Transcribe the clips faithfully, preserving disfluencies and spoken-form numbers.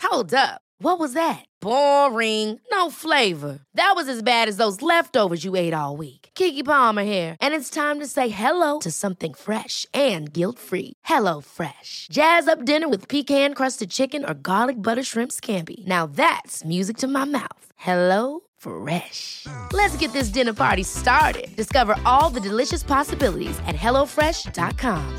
Hold up. What was that? Boring. No flavor. That was as bad as those leftovers you ate all week. Keke Palmer here, and it's time to say hello to something fresh and guilt-free. Hello Fresh. Jazz up dinner with pecan-crusted chicken or garlic butter shrimp scampi. Now that's music to my mouth. Hello Fresh. Let's get this dinner party started. Discover all the delicious possibilities at hello fresh dot com.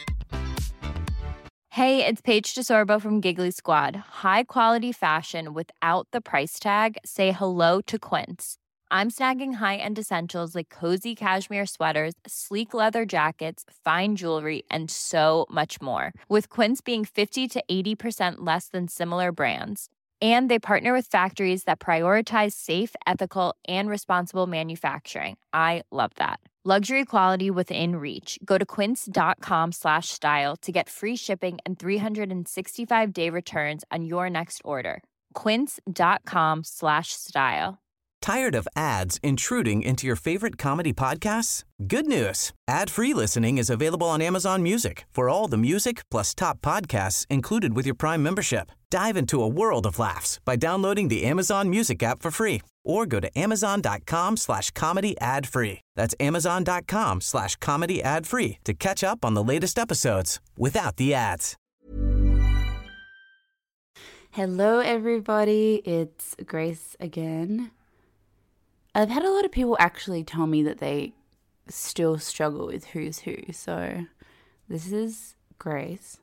Hey, it's Paige DeSorbo from Giggly Squad. High quality fashion without the price tag. Say hello to Quince. I'm snagging high-end essentials like cozy cashmere sweaters, sleek leather jackets, fine jewelry, and so much more. With Quince being fifty to eighty percent less than similar brands. And they partner with factories that prioritize safe, ethical, and responsible manufacturing. I love that. Luxury quality within reach. Go to quince.com slash style to get free shipping and three sixty-five day returns on your next order. Quince.com slash style. Tired of ads intruding into your favorite comedy podcasts? Good news. Ad-free listening is available on Amazon Music for all the music plus top podcasts included with your Prime membership. Dive into a world of laughs by downloading the Amazon Music app for free or go to amazon.com slash comedy ad free. That's amazon.com slash comedy ad free to catch up on the latest episodes without the ads. Hello, everybody. It's Grace again. I've had a lot of people actually tell me that they still struggle with Who's Who. So this is Grace.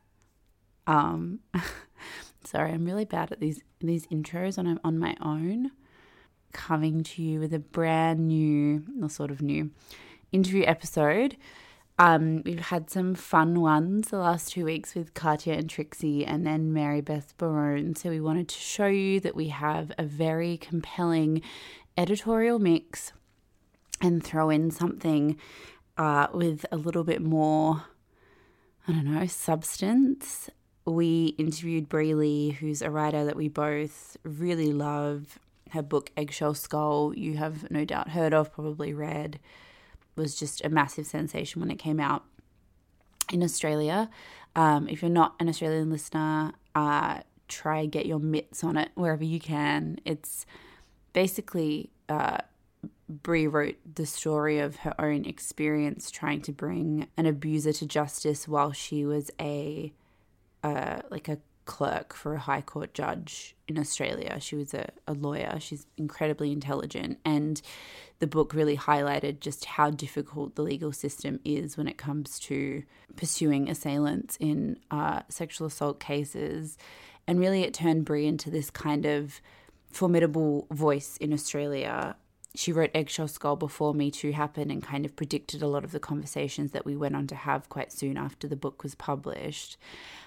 Um, sorry, I'm really bad at these these intros when I'm on my own. Coming to you with a brand new, or sort of new, interview episode. Um, we've had some fun ones the last two weeks with Katya and Trixie and then Mary Beth Barone. So we wanted to show you that we have a very compelling editorial mix and throw in something uh, with a little bit more, I don't know, substance. We interviewed Bree Lee, who's a writer that we both really love. Her book, Eggshell Skull, you have no doubt heard of, probably read, was just a massive sensation when it came out in Australia. Um, if you're not an Australian listener, uh, try get your mitts on it wherever you can. It's basically, uh, Bree wrote the story of her own experience trying to bring an abuser to justice while she was a, uh, like a clerk for a high court judge in Australia. She was a, a lawyer. She's incredibly intelligent. And the book really highlighted just how difficult the legal system is when it comes to pursuing assailants in uh, sexual assault cases. And really it turned Bree into this kind of formidable voice in Australia. She wrote Eggshell Skull before Me Too happened and kind of predicted a lot of the conversations that we went on to have quite soon after the book was published.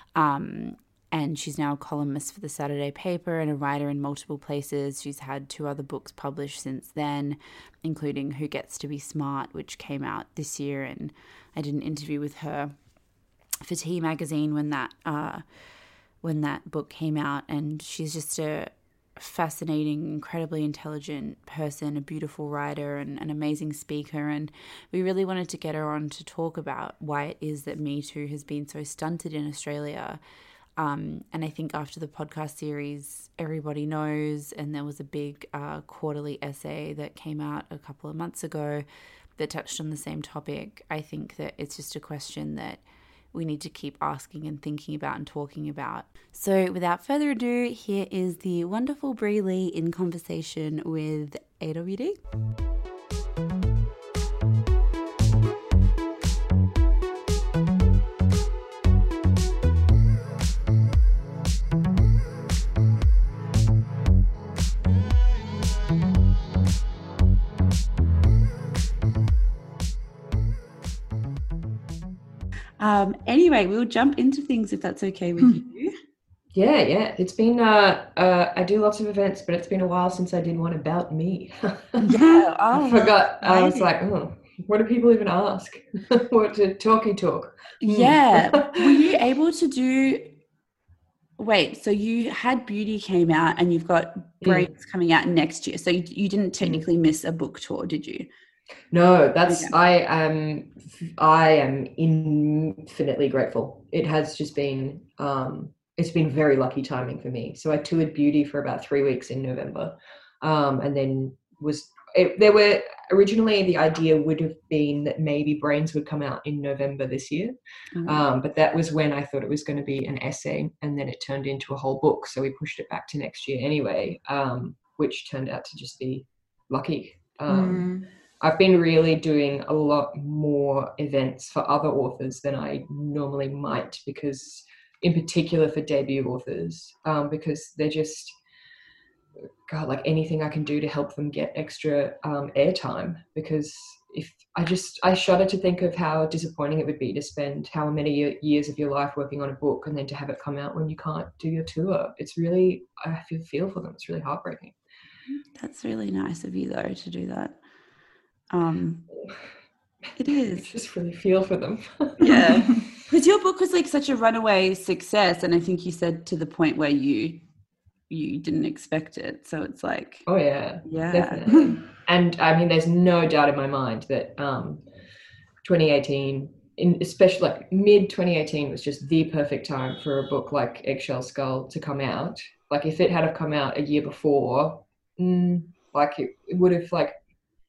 Um, and she's now a columnist for the Saturday paper and a writer in multiple places. She's had two other books published since then, including Who Gets to Be Smart, which came out this year. And I did an interview with her for T magazine when that uh, when that book came out. And she's just a fascinating, incredibly intelligent person, a beautiful writer and an amazing speaker. And we really wanted to get her on to talk about why it is that Me Too has been so stunted in Australia. Um, and I think after the podcast series, Everybody Knows, and there was a big uh, quarterly essay that came out a couple of months ago that touched on the same topic. I think that it's just a question that we need to keep asking and thinking about and talking about. So without further ado, here is the wonderful Bree Lee in conversation with A W D. Um, anyway, we'll jump into things if that's okay with you. Yeah, yeah. It's been, uh, uh, I do lots of events, but it's been a while since I did one about me. Yeah. Oh, I forgot. well, I was like, oh, what do people even ask? What to talky talk? Yeah. Were you able to do, wait, so you had Beauty came out and you've got Breaks mm. coming out next year. So you, you didn't technically mm. miss a book tour, did you? No, that's, okay. I am, I am infinitely grateful. It has just been, um, it's been very lucky timing for me. So I toured Beauty for about three weeks in November, um, and then was it, there were originally the idea would have been that maybe Brains would come out in November this year, mm-hmm. um, but that was when I thought it was going to be an essay, and then it turned into a whole book. So we pushed it back to next year anyway, um, which turned out to just be lucky. Um, mm. I've been really doing a lot more events for other authors than I normally might, because in particular for debut authors, um, because they're just, God, like anything I can do to help them get extra um, airtime, because if I just, I shudder to think of how disappointing it would be to spend how many years of your life working on a book and then to have it come out when you can't do your tour. It's really, I feel, feel for them. It's really heartbreaking. That's really nice of you though, to do that. Um, it is. I just really feel for them. Yeah. Because your book was like such a runaway success. And I think you said to the point where you, you didn't expect it. So it's like, oh yeah, yeah, definitely. And I mean, there's no doubt in my mind that um, twenty eighteen, in especially like mid twenty eighteen, was just the perfect time for a book like Eggshell Skull to come out. Like if it had have come out a year before, mm, like it, it would have like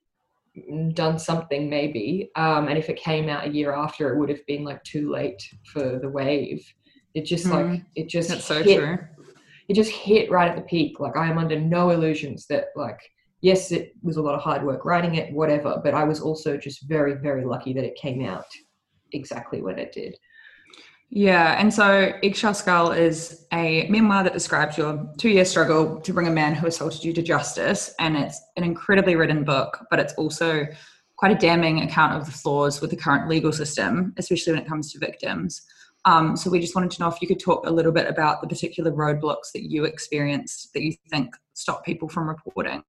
done something maybe. Um, and if it came out a year after, it would have been like too late for the wave. It just mm, like it just that's so hit, true. It just hit right at the peak. Like I am under no illusions that like, yes, it was a lot of hard work writing it, whatever, but I was also just very, very lucky that it came out exactly when it did. Yeah, and so Eggshell Skull is a memoir that describes your two-year struggle to bring a man who assaulted you to justice, and it's an incredibly written book, but it's also quite a damning account of the flaws with the current legal system, especially when it comes to victims. Um, so we just wanted to know if you could talk a little bit about the particular roadblocks that you experienced that you think stop people from reporting.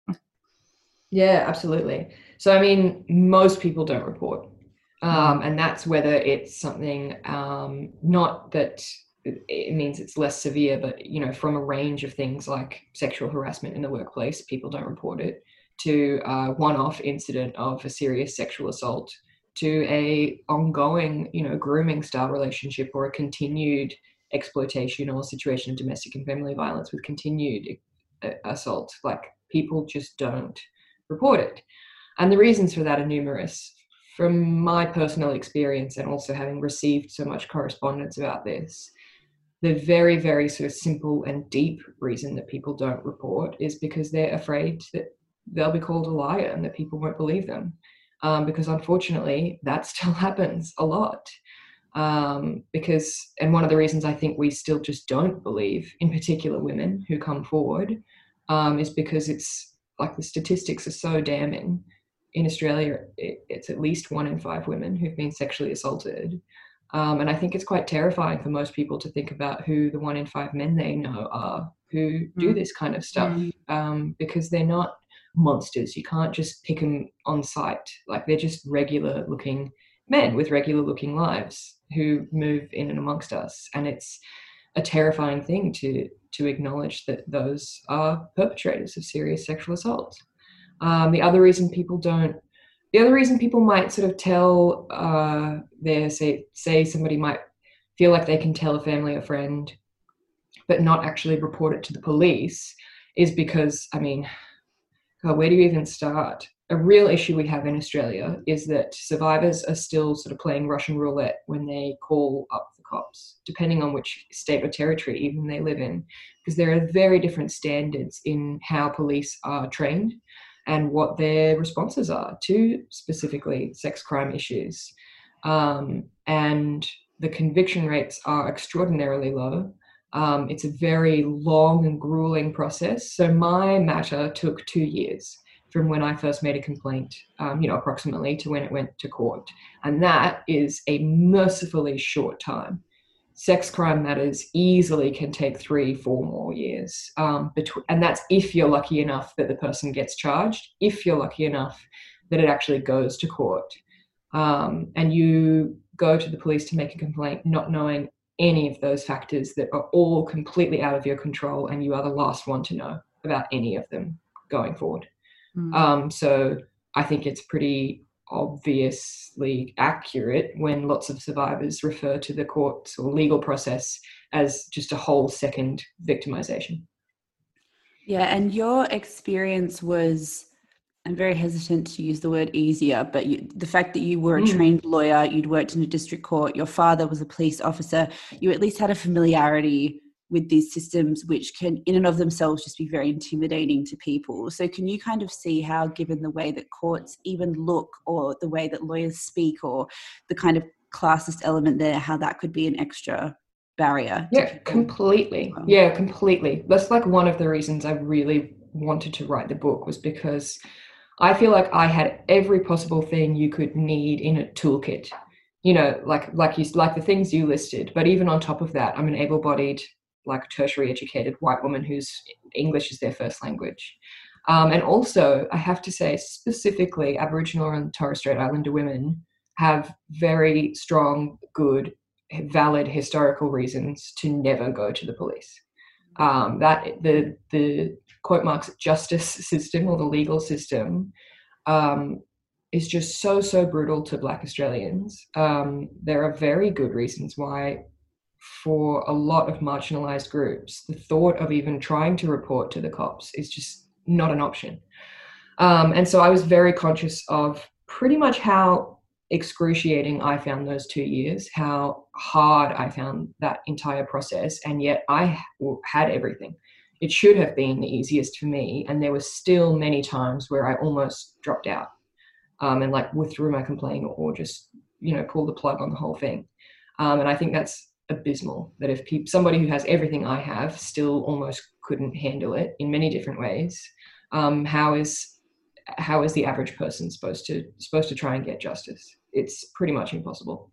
Yeah, absolutely. So, I mean, most people don't report. Um, and that's whether it's something, um, not that it means it's less severe, but, you know, from a range of things like sexual harassment in the workplace, people don't report it, to a one-off incident of a serious sexual assault, to a ongoing, you know, grooming style relationship or a continued exploitation or situation of domestic and family violence with continued uh, assault. Like people just don't report it. And the reasons for that are numerous. From my personal experience and also having received so much correspondence about this, the very, very sort of simple and deep reason that people don't report is because they're afraid that they'll be called a liar and that people won't believe them. Um, because unfortunately, that still happens a lot. Um, because, and one of the reasons I think we still just don't believe, in particular women who come forward, um, is because it's like the statistics are so damning. In Australia, it, it's at least one in five women who've been sexually assaulted. Um, and I think it's quite terrifying for most people to think about who the one in five men they know are who do this kind of stuff, um, because they're not monsters. You can't just pick them on sight. Like they're just regular looking men with regular looking lives who move in and amongst us. And it's a terrifying thing to, to acknowledge that those are perpetrators of serious sexual assault. Um, the other reason people don't, the other reason people might sort of tell uh, their, say, say somebody might feel like they can tell a family or friend, but not actually report it to the police is because, I mean, God, where do you even start? A real issue we have in Australia is that survivors are still sort of playing Russian roulette when they call up the cops, depending on which state or territory even they live in, because there are very different standards in how police are trained and what their responses are to specifically sex crime issues. Um, and the conviction rates are extraordinarily low. Um, it's a very long and grueling process. So my matter took two years from when I first made a complaint, um, you know, approximately to when it went to court. And that is a mercifully short time. Sex crime matters easily can take three, four more years. Um, between, and that's if you're lucky enough that the person gets charged, if you're lucky enough that it actually goes to court. Um, and you go to the police to make a complaint not knowing any of those factors that are all completely out of your control, and you are the last one to know about any of them going forward. Mm. Um, so I think it's pretty obviously accurate when lots of survivors refer to the courts or legal process as just a whole second victimization. Yeah, and your experience was, I'm very hesitant to use the word easier, but you, the fact that you were a Mm. trained lawyer, you'd worked in a district court, your father was a police officer, you at least had a familiarity with these systems, which can in and of themselves just be very intimidating to people. So can you kind of see how, given the way that courts even look, or the way that lawyers speak, or the kind of classist element there, how that could be an extra barrier? Yeah, completely. Well. Yeah, completely. That's like one of the reasons I really wanted to write the book, was because I feel like I had every possible thing you could need in a toolkit. You know, like like you like the things you listed, but even on top of that, I'm an able-bodied, like tertiary educated white woman whose English is their first language. Um, and also, I have to say, specifically, Aboriginal and Torres Strait Islander women have very strong, good, valid historical reasons to never go to the police. Um, that the the quote marks justice system, or the legal system, um, is just so so brutal to Black Australians. Um, there are very good reasons why, for a lot of marginalised groups, the thought of even trying to report to the cops is just not an option. Um, and so I was very conscious of pretty much how excruciating I found those two years, how hard I found that entire process, and yet I had everything. It should have been the easiest for me, and there were still many times where I almost dropped out um, and like withdrew my complaint, or just, you know, pulled the plug on the whole thing. Um, and I think that's abysmal, that if pe- somebody who has everything I have still almost couldn't handle it in many different ways, um, how is how is the average person supposed to supposed to try and get justice? It's pretty much impossible.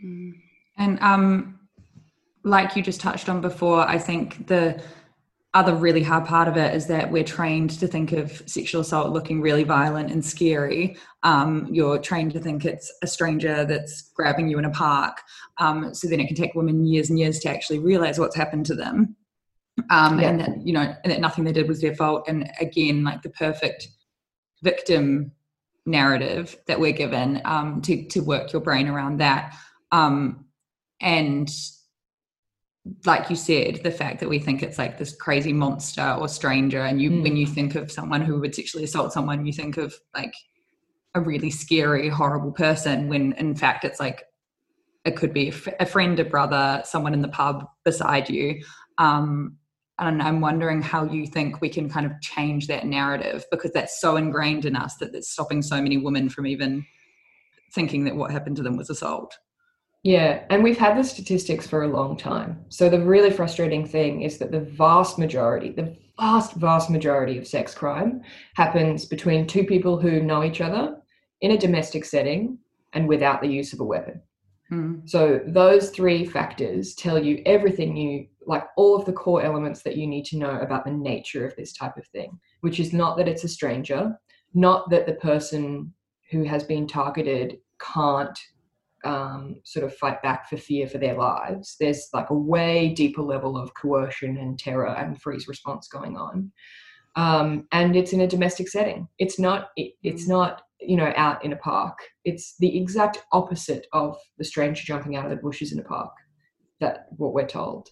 And um, like you just touched on before, I think the other really hard part of it is that we're trained to think of sexual assault looking really violent and scary. Um, you're trained to think it's a stranger that's grabbing you in a park. Um, so then it can take women years and years to actually realize what's happened to them. Um, Yeah. And that, you know, and that nothing they did was their fault. And again, like the perfect victim narrative that we're given, um, to, to work your brain around that. Um, and like you said, the fact that we think it's like this crazy monster or stranger, and you, mm. when you think of someone who would sexually assault someone, you think of like a really scary, horrible person, when in fact it's like, it could be a, f- a friend, a brother, someone in the pub beside you. Um, and I'm wondering how you think we can kind of change that narrative, because that's so ingrained in us that it's stopping so many women from even thinking that what happened to them was assault. Yeah, and we've had the statistics for a long time. So the really frustrating thing is that the vast majority, the vast, vast majority of sex crime happens between two people who know each other in a domestic setting and without the use of a weapon. Mm. So those three factors tell you everything you, like all of the core elements that you need to know about the nature of this type of thing, which is not that it's a stranger, not that the person who has been targeted can't um, sort of fight back for fear for their lives. There's like a way deeper level of coercion and terror and freeze response going on. Um, and it's in a domestic setting. It's not, it, it's not, you know, out in a park. It's the exact opposite of the stranger jumping out of the bushes in a park, that what we're told.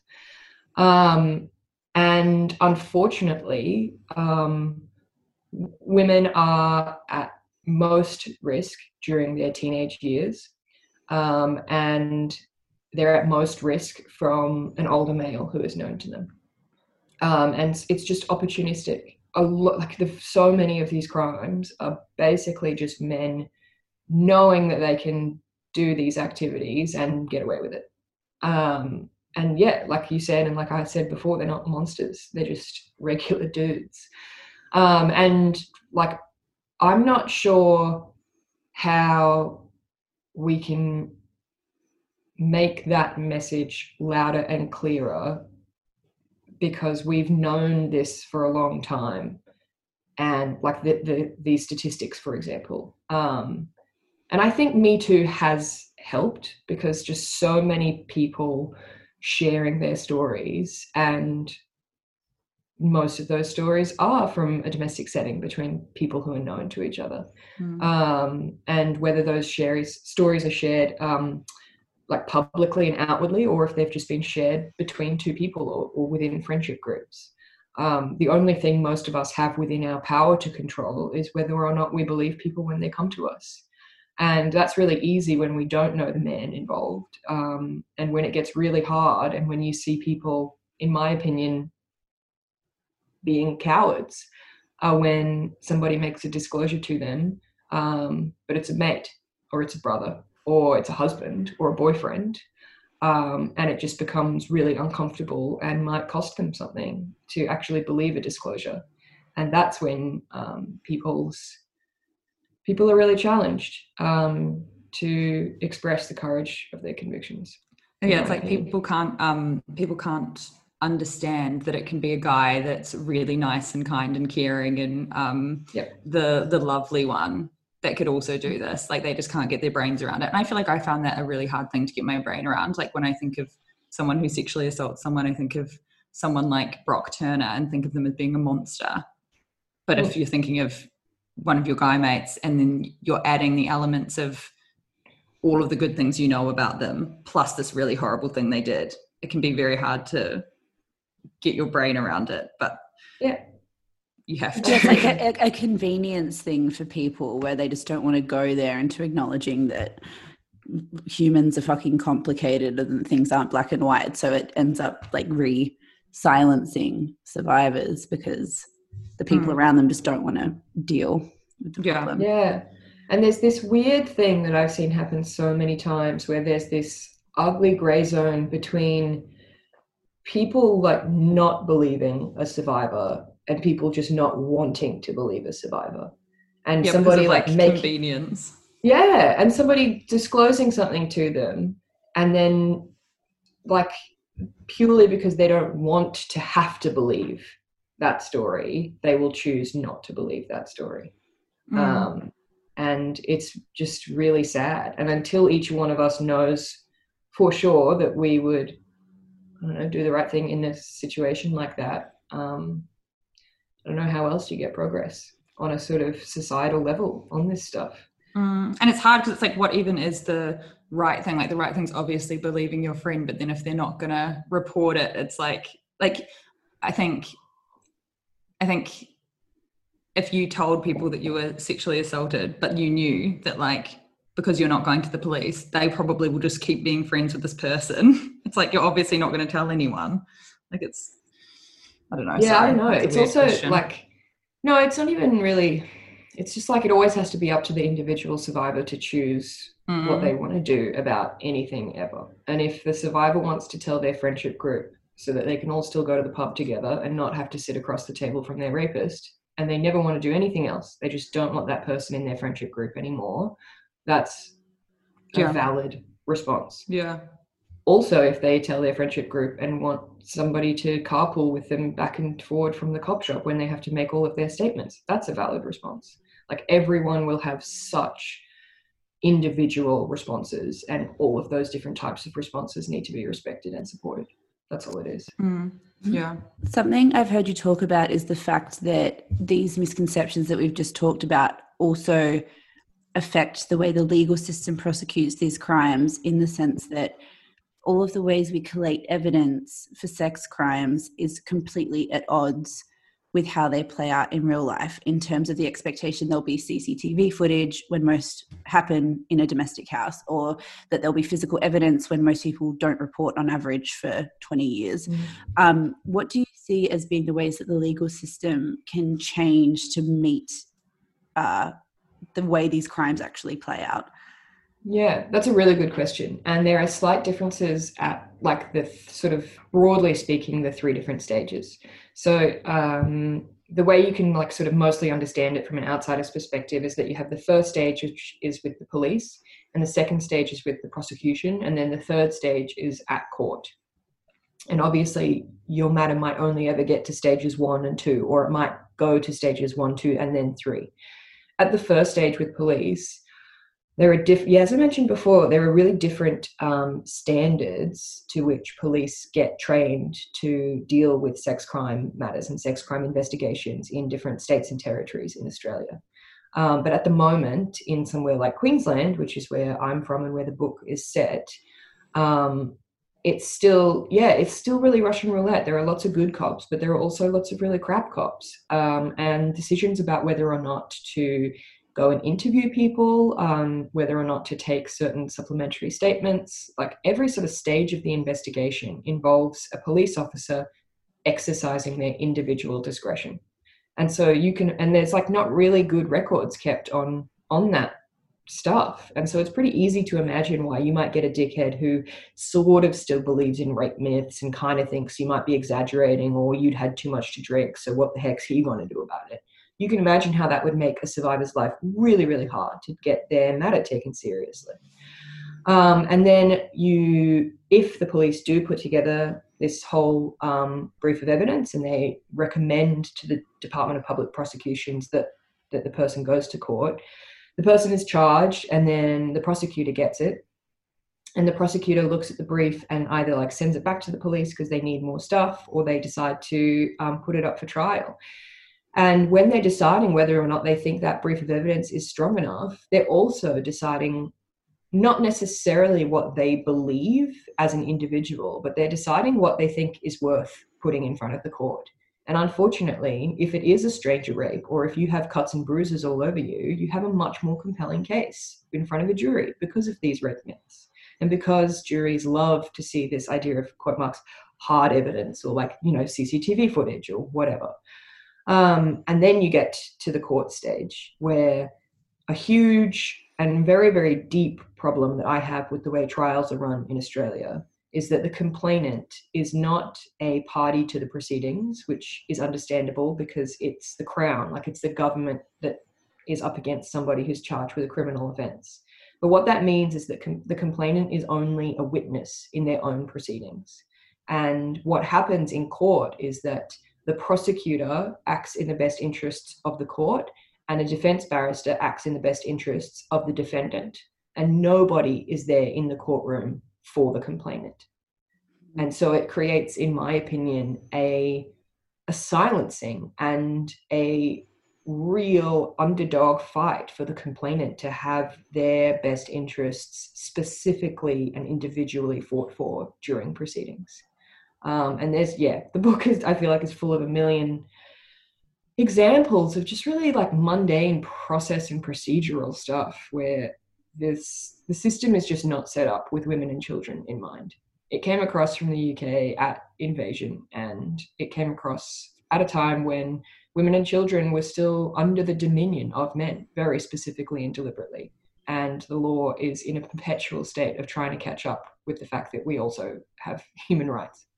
Um, and unfortunately, um, women are at most risk during their teenage years. Um, and they're at most risk from an older male who is known to them. Um, and it's just opportunistic. A lot, like the, so many of these crimes are basically just men knowing that they can do these activities and get away with it. Um, and yeah, like you said, and like I said before, they're not monsters. They're just regular dudes. Um, and like, I'm not sure how we can make that message louder and clearer, because we've known this for a long time. And like the, the these statistics, for example. Um, and I think Me Too has helped, because just so many people sharing their stories, and most of those stories are from a domestic setting between people who are known to each other. Mm. Um, and whether those shares, stories are shared um, like publicly and outwardly, or if they've just been shared between two people or, or within friendship groups. Um, the only thing most of us have within our power to control is whether or not we believe people when they come to us. And that's really easy when we don't know the man involved. Um, and when it gets really hard, and when you see people, in my opinion, being cowards, uh, when somebody makes a disclosure to them, um, but it's a mate or it's a brother or it's a husband or a boyfriend, um, and it just becomes really uncomfortable and might cost them something to actually believe a disclosure. And that's when um, people's people are really challenged um, to express the courage of their convictions. Yeah, it's like opinion. people can't um, people can't understand that it can be a guy that's really nice and kind and caring and um, yep. the the lovely one that could also do this. Like they just can't get their brains around it. And I feel like I found that a really hard thing to get my brain around. Like when I think of someone who sexually assaults someone, I think of someone like Brock Turner and think of them as being a monster. But if you're thinking of one of your guy mates and then you're adding the elements of all of the good things you know about them, plus this really horrible thing they did, it can be very hard to get your brain around it. But yeah, you have to. It's like a, a convenience thing for people where they just don't want to go there into acknowledging that humans are fucking complicated and things aren't black and white. So it ends up like re-silencing survivors because the people mm. around them just don't want to deal with the yeah. problem. Yeah. And there's this weird thing that I've seen happen so many times where there's this ugly gray zone between people like not believing a survivor and people just not wanting to believe a survivor. And yeah, somebody like, like making convenience. Yeah. And somebody disclosing something to them and then like purely because they don't want to have to believe that story, they will choose not to believe that story. Mm. Um, and it's just really sad. And until each one of us knows for sure that we would, I don't know, do the right thing in a situation like that, um, I don't know how else you get progress on a sort of societal level on this stuff. Mm. And it's hard because it's like, what even is the right thing? Like the right thing's obviously believing your friend, but then if they're not going to report it, it's like, like, I think, I think if you told people that you were sexually assaulted, but you knew that like, because you're not going to the police, they probably will just keep being friends with this person. It's like, you're obviously not going to tell anyone. Like it's, I don't know. Yeah, sorry. I don't know. That's It's also question. like, no, it's not even really, it's just like it always has to be up to the individual survivor to choose mm. what they want to do about anything ever. And if the survivor wants to tell their friendship group so that they can all still go to the pub together and not have to sit across the table from their rapist, and they never want to do anything else, they just don't want that person in their friendship group anymore, that's a yeah. valid response. Yeah. Also, if they tell their friendship group and want somebody to carpool with them back and forward from the cop shop when they have to make all of their statements, that's a valid response. Like everyone will have such individual responses, and all of those different types of responses need to be respected and supported. That's all it is. Mm. Yeah. Something I've heard you talk about is the fact that these misconceptions that we've just talked about also affect the way the legal system prosecutes these crimes, in the sense that all of the ways we collate evidence for sex crimes is completely at odds with how they play out in real life, in terms of the expectation there'll be C C T V footage when most happen in a domestic house, or that there'll be physical evidence when most people don't report on average for twenty years. Mm. Um, what do you see as being the ways that the legal system can change to meet uh, the way these crimes actually play out? Yeah, that's a really good question. And there are slight differences at like the th- sort of broadly speaking, the three different stages. So um, the way you can like sort of mostly understand it from an outsider's perspective is that you have the first stage, which is with the police, and the second stage is with the prosecution, and then the third stage is at court. And obviously your matter might only ever get to stages one and two, or it might go to stages one, two, and then three. At the first stage with police, there are diff- yeah, as I mentioned before, there are really different um, standards to which police get trained to deal with sex crime matters and sex crime investigations in different states and territories in Australia. Um, but at the moment, in somewhere like Queensland, which is where I'm from and where the book is set, um, it's still, yeah, it's still really Russian roulette. There are lots of good cops, but there are also lots of really crap cops. Um, and decisions about whether or not to go and interview people, um, whether or not to take certain supplementary statements, like every sort of stage of the investigation involves a police officer exercising their individual discretion. And so you can, and there's like not really good records kept on, on that stuff. And so it's pretty easy to imagine why you might get a dickhead who sort of still believes in rape myths and kind of thinks you might be exaggerating or you'd had too much to drink. So what the heck's he going to do about it? You can imagine how that would make a survivor's life really, really hard to get their matter taken seriously. Um, and then you, if the police do put together this whole um, brief of evidence and they recommend to the Department of Public Prosecutions that, that the person goes to court, the person is charged and then the prosecutor gets it. And the prosecutor looks at the brief and either like sends it back to the police because they need more stuff, or they decide to um, put it up for trial. And when they're deciding whether or not they think that brief of evidence is strong enough, they're also deciding not necessarily what they believe as an individual, but they're deciding what they think is worth putting in front of the court. And unfortunately, if it is a stranger rape, or if you have cuts and bruises all over you, you have a much more compelling case in front of a jury because of these rape myths. And because juries love to see this idea of, quote marks, hard evidence, or like, you know, C C T V footage or whatever. Um, and then you get to the court stage where a huge and very, very deep problem that I have with the way trials are run in Australia is that the complainant is not a party to the proceedings, which is understandable because it's the Crown, like it's the government that is up against somebody who's charged with a criminal offence. But what that means is that com- the complainant is only a witness in their own proceedings. And what happens in court is that the prosecutor acts in the best interests of the court and a defence barrister acts in the best interests of the defendant. And nobody is there in the courtroom for the complainant. And so it creates, in my opinion, a, a silencing and a real underdog fight for the complainant to have their best interests specifically and individually fought for during proceedings. Um, and there's, yeah, the book is, I feel like, is full of a million examples of just really like mundane process and procedural stuff where this the system is just not set up with women and children in mind. It came across from the U K at invasion, and it came across at a time when women and children were still under the dominion of men, very specifically and deliberately. And the law is in a perpetual state of trying to catch up with the fact that we also have human rights.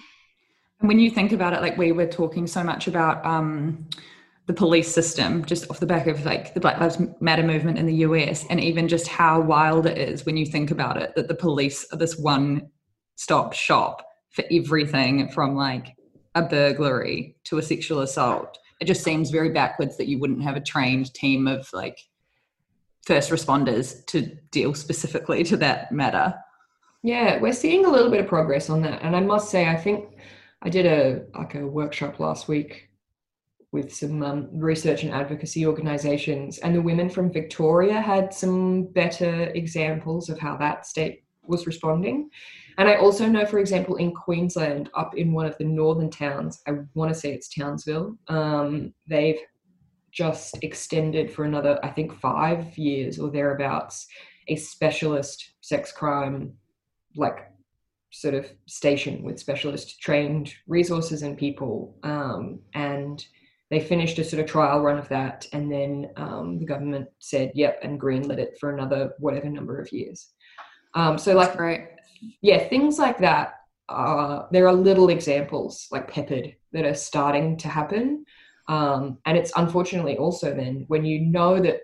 And when you think about it, like we were talking so much about um, the police system, just off the back of like the Black Lives Matter movement in the U S, and even just how wild it is when you think about it, that the police are this one-stop shop for everything from like a burglary to a sexual assault. It just seems very backwards that you wouldn't have a trained team of like first responders to deal specifically to that matter. Yeah, we're seeing a little bit of progress on that. And I must say, I think I did a like a workshop last week with some um, research and advocacy organisations, and the women from Victoria had some better examples of how that state was responding. And I also know, for example, in Queensland, up in one of the northern towns, I want to say it's Townsville, um, they've just extended for another, I think, five years or thereabouts, a specialist sex crime, like sort of station with specialist trained resources and people. Um, and they finished a sort of trial run of that. And then um, the government said, yep, and greenlit it for another whatever number of years. Um, so like, right. yeah, things like that. Uh, there are little examples like peppered that are starting to happen. Um, and it's unfortunately also then when you know that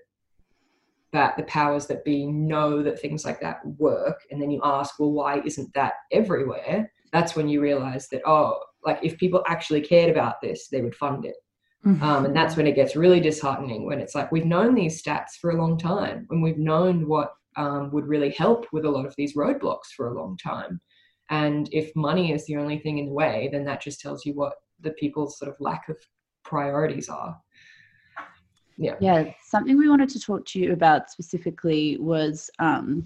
that the powers that be know that things like that work, and then you ask, well, why isn't that everywhere? That's when you realize that, oh, like if people actually cared about this, they would fund it. Mm-hmm. Um, and that's when it gets really disheartening, when it's like, we've known these stats for a long time, and we've known what um, would really help with a lot of these roadblocks for a long time. And if money is the only thing in the way, then that just tells you what the people's sort of lack of priorities are. Yeah. Yeah. Something we wanted to talk to you about specifically was um,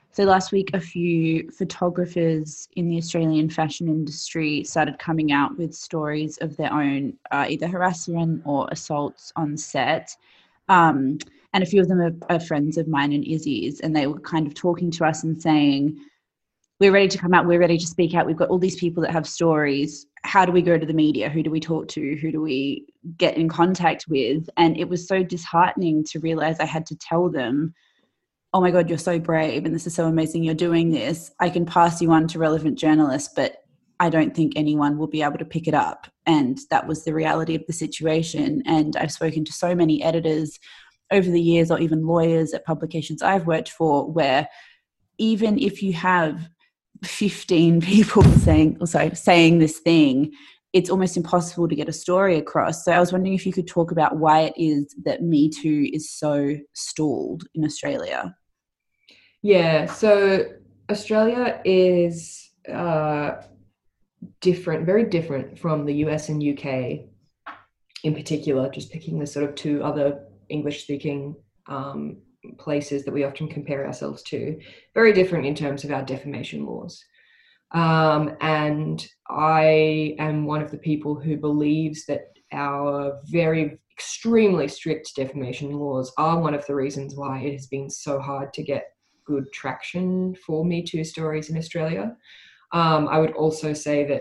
So last week, a few photographers in the Australian fashion industry started coming out with stories of their own, uh, either harassment or assaults on set. Um, and a few of them are, are friends of mine and Izzy's, and they were kind of talking to us and saying, we're ready to come out, we're ready to speak out. We've got all these people that have stories. How do we go to the media? Who do we talk to? Who do we get in contact with? And it was so disheartening to realize I had to tell them, oh my God, you're so brave and this is so amazing you're doing this. I can pass you on to relevant journalists, but I don't think anyone will be able to pick it up. And that was the reality of the situation. And I've spoken to so many editors over the years, or even lawyers at publications I've worked for, where even if you have fifteen people saying, or sorry, saying this thing, it's almost impossible to get a story across. So I was wondering if you could talk about why it is that Me Too is so stalled in Australia. Yeah, so Australia is uh, different, very different from the U S and U K in particular, just picking the sort of two other English-speaking um, places that we often compare ourselves to. Very different in terms of our defamation laws. Um, and I am one of the people who believes that our very extremely strict defamation laws are one of the reasons why it has been so hard to get good traction for Me Too stories in Australia. Um, I would also say that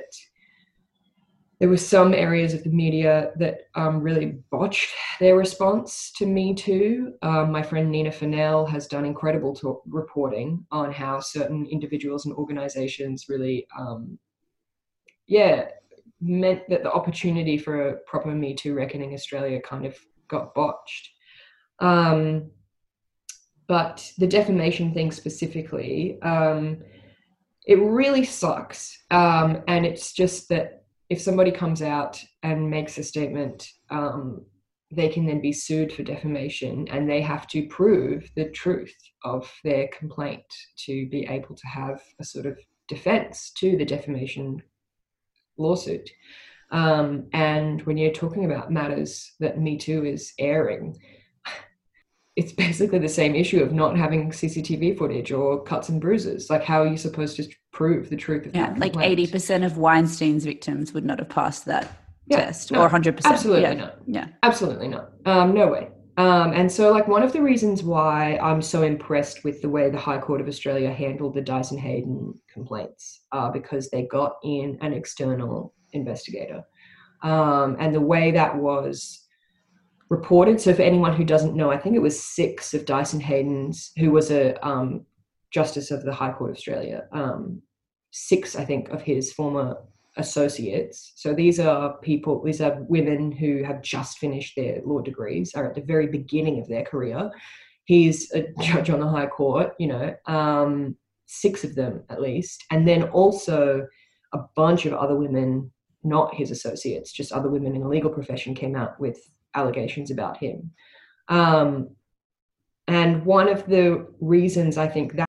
there were some areas of the media that um, really botched their response to Me Too. Um, my friend Nina Fennell has done incredible talk- reporting on how certain individuals and organizations really, um, yeah, meant that the opportunity for a proper Me Too reckoning Australia kind of got botched. Um, but the defamation thing specifically, um, it really sucks. Um, and it's just that if somebody comes out and makes a statement, um, they can then be sued for defamation, and they have to prove the truth of their complaint to be able to have a sort of defense to the defamation lawsuit. Um, and when you're talking about matters that Me Too is airing, it's basically the same issue of not having C C T V footage or cuts and bruises. Like, how are you supposed to prove the truth of yeah, that like complaint? eighty percent of Weinstein's victims would not have passed that yeah, test, no, or one hundred percent. Absolutely yeah. not. Yeah, absolutely not. Um, no way. Um, and so, like, one of the reasons why I'm so impressed with the way the High Court of Australia handled the Dyson Heydon complaints are because they got in an external investigator. Um, and the way that was reported, so for anyone who doesn't know, I think it was six of Dyson Heydon's, who was a um, Justice of the High Court of Australia, um, six, I think, of his former associates. So these are people, these are women who have just finished their law degrees, are at the very beginning of their career. He's a judge on the High Court, you know, um, six of them at least. And then also a bunch of other women, not his associates, just other women in the legal profession came out with allegations about him. Um, and one of the reasons I think that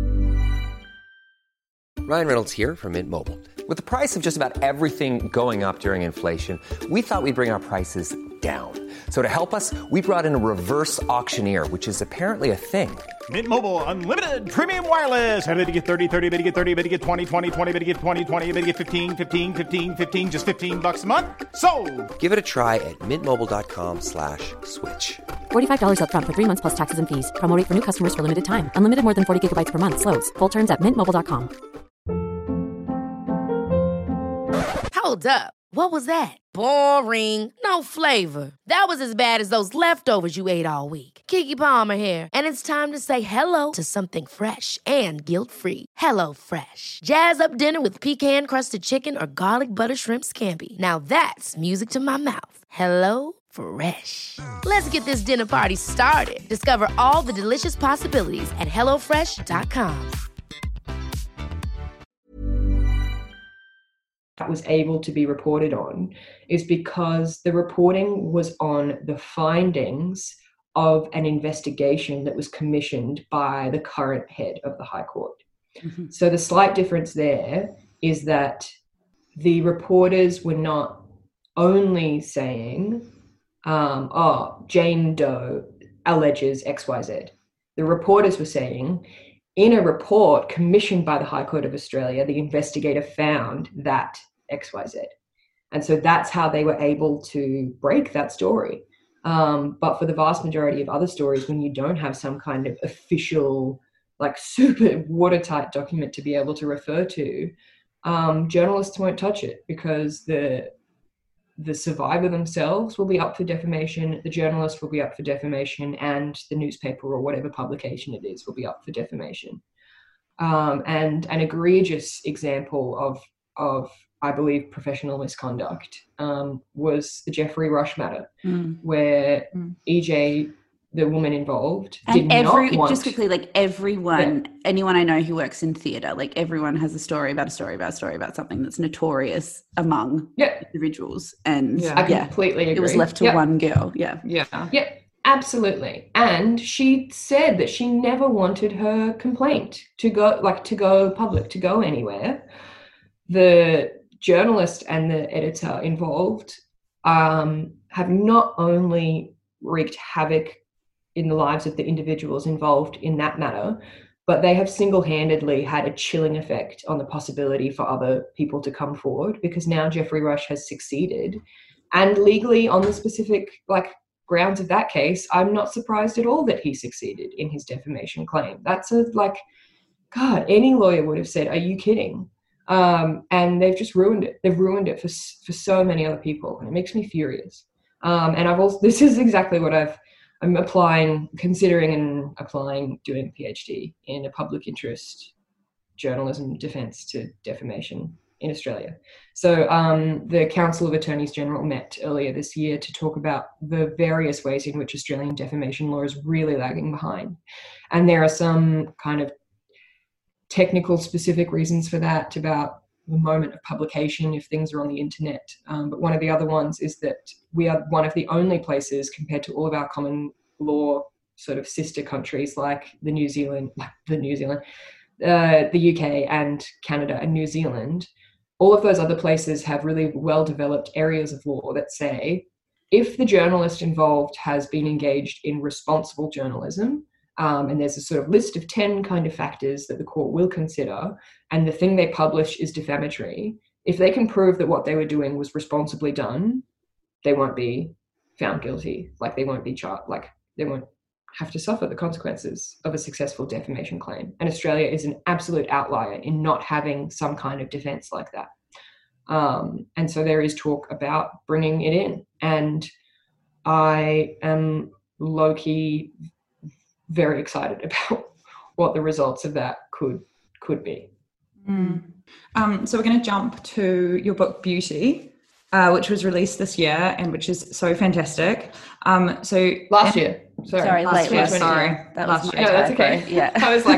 Ryan Reynolds here from Mint Mobile. With the price of just about everything going up during inflation, we thought we'd bring our prices down. So to help us, we brought in a reverse auctioneer, which is apparently a thing. Mint Mobile Unlimited Premium Wireless. How to get thirty, thirty, how to get thirty, how to get twenty, twenty, twenty, how to get twenty, twenty, how to get fifteen, fifteen, fifteen, fifteen, just fifteen bucks a month? Sold! Give it a try at mintmobile.com slash switch. forty-five dollars up front for three months plus taxes and fees. Promo rate for new customers for limited time. Unlimited more than forty gigabytes per month. Slows full terms at mint mobile dot com. Hold up. What was that? Boring. No flavor. That was as bad as those leftovers you ate all week. Keke Palmer here, and it's time to say hello to something fresh and guilt-free. Hello Fresh. Jazz up dinner with pecan-crusted chicken or garlic butter shrimp scampi. Now that's music to my mouth. Hello Fresh. Let's get this dinner party started. Discover all the delicious possibilities at hello fresh dot com. that was able to be reported on is because the reporting was on the findings of an investigation that was commissioned by the current head of the High Court. Mm-hmm. So the slight difference there is that the reporters were not only saying, um, oh, Jane Doe alleges X Y Z. The reporters were saying, in a report commissioned by the High Court of Australia, the investigator found that X Y Z. And so that's how they were able to break that story. Um, but for the vast majority of other stories, when you don't have some kind of official, like super watertight document to be able to refer to, um, journalists won't touch it because the the survivor themselves will be up for defamation, the journalist will be up for defamation, and the newspaper or whatever publication it is will be up for defamation. Um, and an egregious example of, of I believe, professional misconduct um, was the Jeffrey Rush matter, mm. where mm. E J, the woman involved, and did every, not want... just quickly, like everyone, yeah. anyone I know who works in theatre, like everyone has a story about a story about a story about something that's notorious among yeah. individuals. And yeah, I yeah, completely agree. It was left to yeah. one girl. Yeah. Yeah. Yeah, absolutely. And she said that she never wanted her complaint to go, like to go public, to go anywhere. The journalist and the editor involved um, have not only wreaked havoc in the lives of the individuals involved in that matter, but they have single-handedly had a chilling effect on the possibility for other people to come forward, because now Jeffrey Rush has succeeded. And legally, on the specific like grounds of that case, I'm not surprised at all that he succeeded in his defamation claim. That's a like, God, any lawyer would have said, are you kidding? Um, and they've just ruined it. They've ruined it for for so many other people, and it makes me furious. Um, and I've also, this is exactly what I've, I'm applying, considering and applying, doing a PhD in a public interest journalism defence to defamation in Australia. So um, the Council of Attorneys General met earlier this year to talk about the various ways in which Australian defamation law is really lagging behind. And there are some kind of technical specific reasons for that, about the moment of publication if things are on the internet. Um, but one of the other ones is that we are one of the only places, compared to all of our common law sort of sister countries like the New Zealand, like the New Zealand, uh, the U K and Canada and New Zealand, all of those other places have really well-developed areas of law that say if the journalist involved has been engaged in responsible journalism, Um, and there's a sort of list of ten kind of factors that the court will consider, and the thing they publish is defamatory, if they can prove that what they were doing was responsibly done, they won't be found guilty. Like they won't be charged, like they won't have to suffer the consequences of a successful defamation claim. And Australia is an absolute outlier in not having some kind of defense like that. Um, and so there is talk about bringing it in. And I am low-key very excited about what the results of that could could be. Mm. Um, so we're going to jump to your book Beauty, uh, which was released this year and which is so fantastic. Um, so last year, sorry, sorry, last late year, last sorry, year. That last was year. my No, that's typo. okay. Yeah, I was like,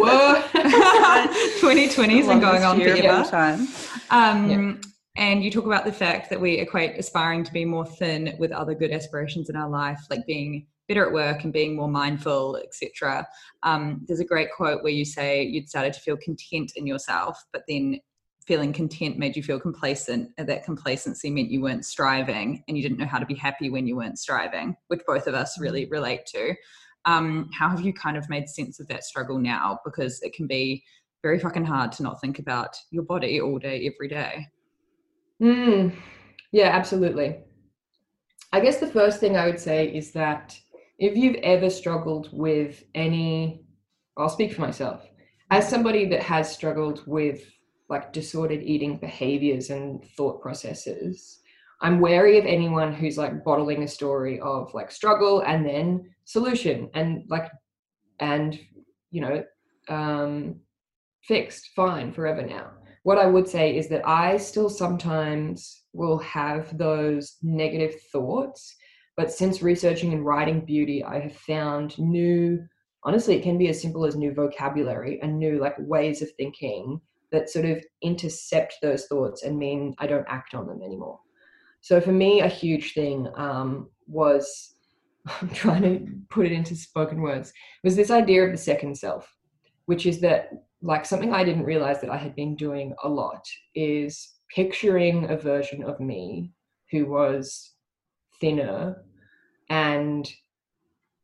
whoa, twenty twenty's been going on Longest year of forever. all time. Um, Yeah. And you talk about the fact that we equate aspiring to be more thin with other good aspirations in our life, like being better at work and being more mindful, et cetera. Um, there's a great quote where you say you'd started to feel content in yourself, but then feeling content made you feel complacent, and that complacency meant you weren't striving and you didn't know how to be happy when you weren't striving, which both of us really relate to. Um, how have you kind of made sense of that struggle now? Because it can be very fucking hard to not think about your body all day, every day. Mm, yeah, absolutely. I guess the first thing I would say is that if you've ever struggled with any, I'll speak for myself, as somebody that has struggled with like disordered eating behaviors and thought processes, I'm wary of anyone who's like bottling a story of like struggle and then solution and like, and, you know, um, fixed, fine, forever now. What I would say is that I still sometimes will have those negative thoughts, but since researching and writing Beauty, I have found new, honestly, it can be as simple as new vocabulary and new like ways of thinking that sort of intercept those thoughts and mean I don't act on them anymore. So for me, a huge thing um, was, I'm trying to put it into spoken words, was this idea of the second self, which is that like something I didn't realize that I had been doing a lot is picturing a version of me who was thinner and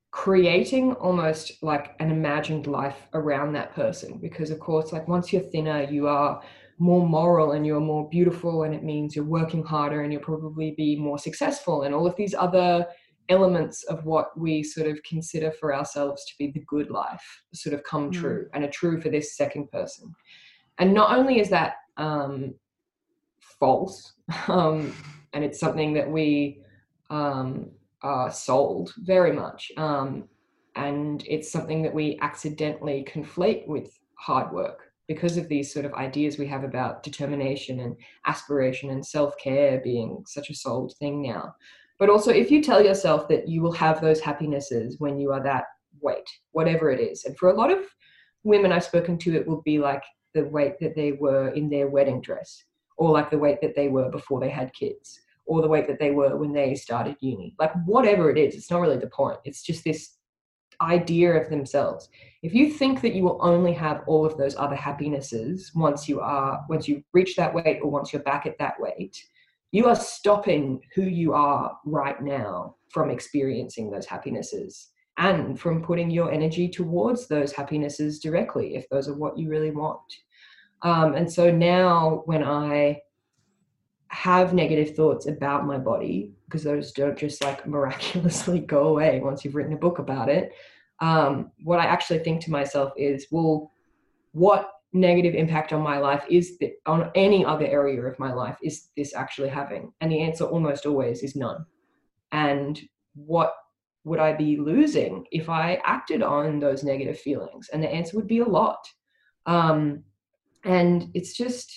creating almost like an imagined life around that person, because of course, like once you're thinner, you are more moral and you're more beautiful, and it means you're working harder and you'll probably be more successful, and all of these other elements of what we sort of consider for ourselves to be the good life sort of come mm. true and are true for this second person. And not only is that um, false, um, and it's something that we um, are sold very much, um, and it's something that we accidentally conflate with hard work because of these sort of ideas we have about determination and aspiration and self-care being such a sold thing now. But also, if you tell yourself that you will have those happinesses when you are that weight, whatever it is, and for a lot of women I've spoken to, it will be like the weight that they were in their wedding dress, or like the weight that they were before they had kids, or the weight that they were when they started uni. Like whatever it is, it's not really the point. It's just this idea of themselves. If you think that you will only have all of those other happinesses once you are, once you reach that weight, or once you're back at that weight, you are stopping who you are right now from experiencing those happinesses and from putting your energy towards those happinesses directly, if those are what you really want. Um, and so now when I have negative thoughts about my body, because those don't just like miraculously go away once you've written a book about it, um, what I actually think to myself is, well, what negative impact on my life is that on any other area of my life is this actually having? And the answer almost always is none. And what would I be losing if I acted on those negative feelings? And the answer would be a lot. Um, and it's just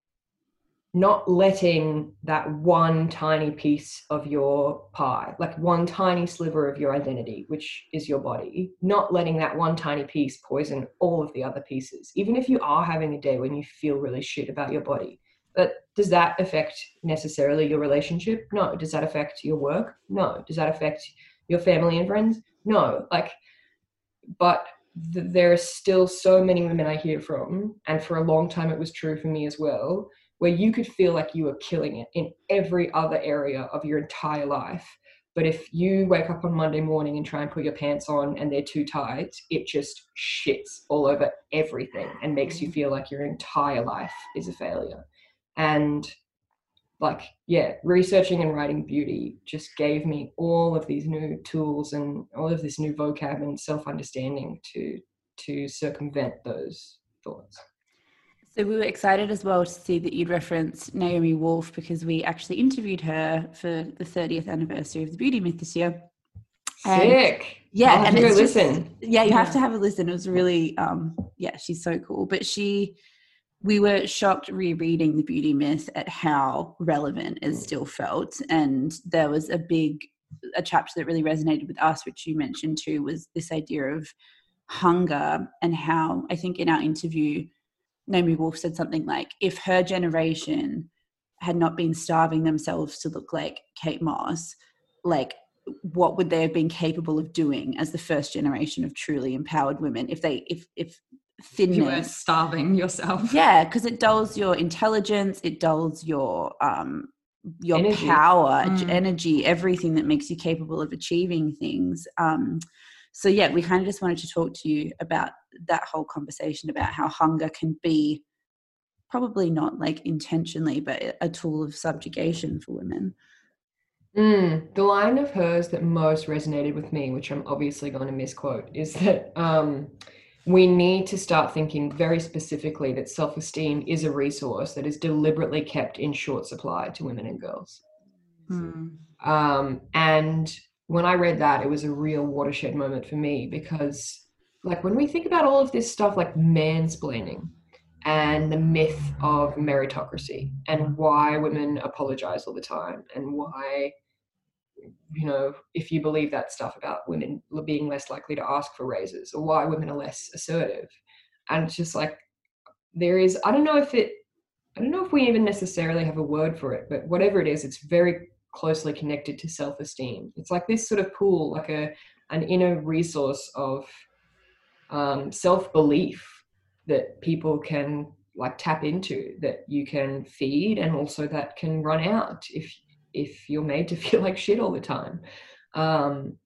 not letting that one tiny piece of your pie, like one tiny sliver of your identity, which is your body, not letting that one tiny piece poison all of the other pieces. Even if you are having a day when you feel really shit about your body, but does that affect necessarily your relationship? No. Does that affect your work? No. Does that affect your family and friends? No. Like, but th- there are still so many women I hear from, and for a long time it was true for me as well, where you could feel like you were killing it in every other area of your entire life. But if you wake up on Monday morning and try and put your pants on and they're too tight, it just shits all over everything and makes you feel like your entire life is a failure. And like, yeah, researching and writing Beauty just gave me all of these new tools and all of this new vocab and self-understanding to, to circumvent those thoughts. So we were excited as well to see that you'd referenced Naomi Wolf, because we actually interviewed her for the thirtieth anniversary of the Beauty Myth this year. And sick. Yeah. I'll have and to it's go just, listen. Yeah, you have to have a listen. It was really, um, yeah, she's so cool. But she, we were shocked rereading the Beauty Myth at how relevant it still felt. And there was a big, a chapter that really resonated with us, which you mentioned too, was this idea of hunger, and how I think in our interview, Naomi Wolf said something like, if her generation had not been starving themselves to look like Kate Moss, like what would they have been capable of doing as the first generation of truly empowered women if they, if, if thinness. You weren't starving yourself. Yeah, because it dulls your intelligence, it dulls your, um, your energy. power, Mm. energy, everything that makes you capable of achieving things. Um, So yeah, we kind of just wanted to talk to you about that whole conversation about how hunger can be probably not like intentionally, but a tool of subjugation for women. Mm, the line of hers that most resonated with me, which I'm obviously going to misquote, is that um, we need to start thinking very specifically that self-esteem is a resource that is deliberately kept in short supply to women and girls. Mm. Um, and when I read that, it was a real watershed moment for me, because like when we think about all of this stuff like mansplaining and the myth of meritocracy and why women apologize all the time, and why, you know, if you believe that stuff about women being less likely to ask for raises, or why women are less assertive. And it's just like, there is, I don't know if it, I don't know if we even necessarily have a word for it, but whatever it is, it's very closely connected to self-esteem. It's like this sort of pool, like a an inner resource of um, self-belief that people can like tap into, that you can feed, and also that can run out if if you're made to feel like shit all the time. Um,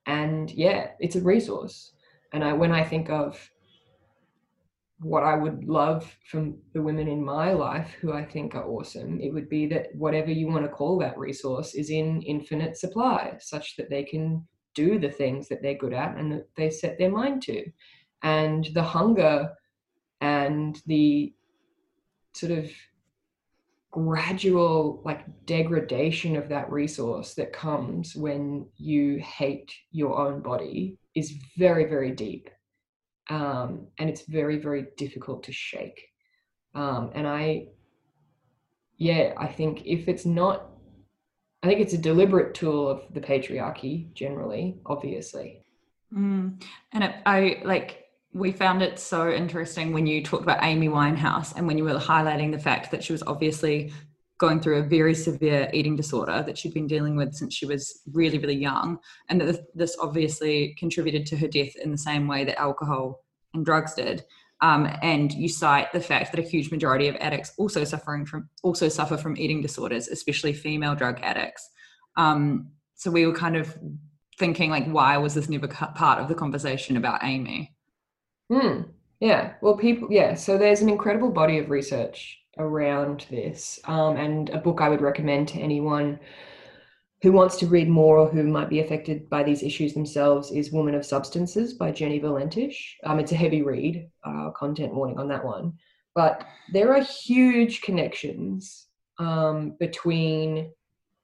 and yeah, it's a resource. And I, when I think of what I would love from the women in my life who I think are awesome, it would be that whatever you want to call that resource is in infinite supply, such that they can do the things that they're good at and that they set their mind to. And the hunger and the sort of gradual like degradation of that resource that comes when you hate your own body is very, very deep. Um, and it's very, very difficult to shake. Um, and I, yeah, I think if it's not, I think it's a deliberate tool of the patriarchy generally, obviously. Mm. And it, I like, we found it so interesting when you talked about Amy Winehouse and when you were highlighting the fact that she was obviously going through a very severe eating disorder that she'd been dealing with since she was really, really young. And that this obviously contributed to her death in the same way that alcohol and drugs did. Um, and you cite the fact that a huge majority of addicts also suffering from also suffer from eating disorders, especially female drug addicts. Um, so we were kind of thinking, like, why was this never part of the conversation about Amy? Hmm. Yeah. Well, people. Yeah. So there's an incredible body of research around this, um, and a book I would recommend to anyone who wants to read more or who might be affected by these issues themselves is Woman of Substances by Jenny Valentish. Um, it's a heavy read, uh, content warning on that one. But there are huge connections um, between